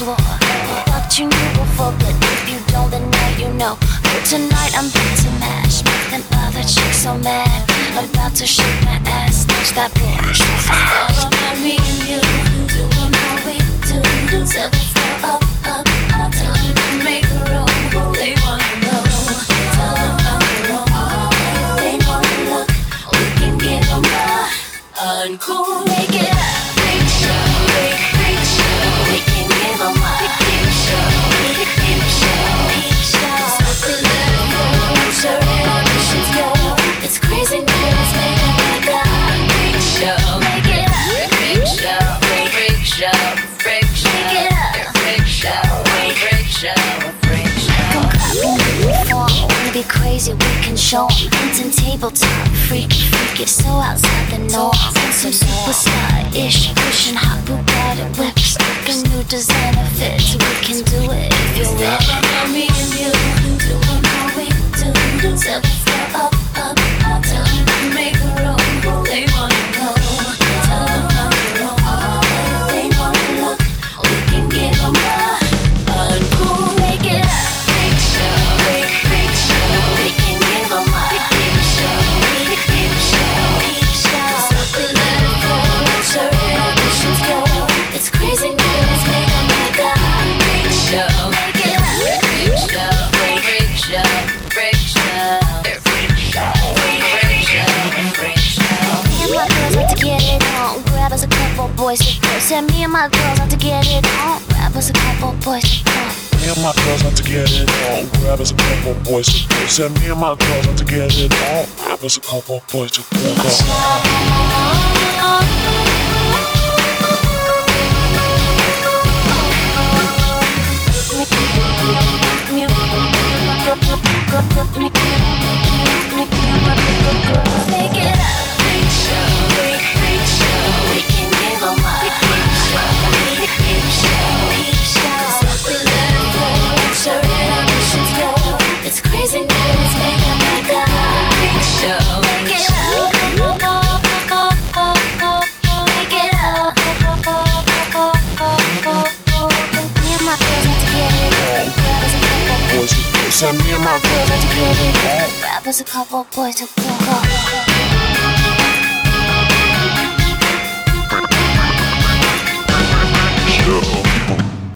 explore. Thought you knew before, but if you don't, then now you know. But tonight I'm back to mash, make them other chicks so mad. About to shake my ass, touch that bullshit. All about me and you, doing how we do. Tell them go up, up, up. Tell them to make a roll, they wanna know. Tell them how we roll, they wanna look. We can give them a uncool, make it up. Freak show, freak show. We can give them a freak show, freak show, freak show. Stop the little girl, sure ambitions go. It's crazy news, make it like a freak show. Make it up, freak show, freak show, freak show. Make it up, freak show, freak show, freak show. Come clapping in the form, wanna be crazy, we can show 'em. Hinton tabletop, freak it so outside the norm. So superstar-ish, pushing hot Bugatti whips, a new designer fits. We can do it if you're with it. Me and you, doing how we do. Tell them go up, up, up. Tell them to make a roll, they wanna know. Tell them how we roll, they wanna look. We can give them a uncool, make it up. Freak show, freak show. We can give them a freak show, freak show, freak show. Stop the little girl, sure ambitions go. It's crazy news, make them like a freak show. Make it up, freak show, freak show, freak show, freak show, freak show, freak show. Me and my girls like to get it on. Grab us a couple boys to go. Said me and my girls like to get it on. Grab us a couple boys to go. Me and my girls like to get it on. Grab us a couple boys to go. Said me and my girls like to get it on. Grab us a couple boys to go. Make it up, freak show, freak show. We can give them a freak show, freak show, freak show. Stop the little girl, sure ambitions go. It's crazy news, make them like a freak show. Make it up, make it up. Me and my girls like to get it on. Grab us a couple boys to go. Said me and my girls like to get it on. Grab us a couple boys to go.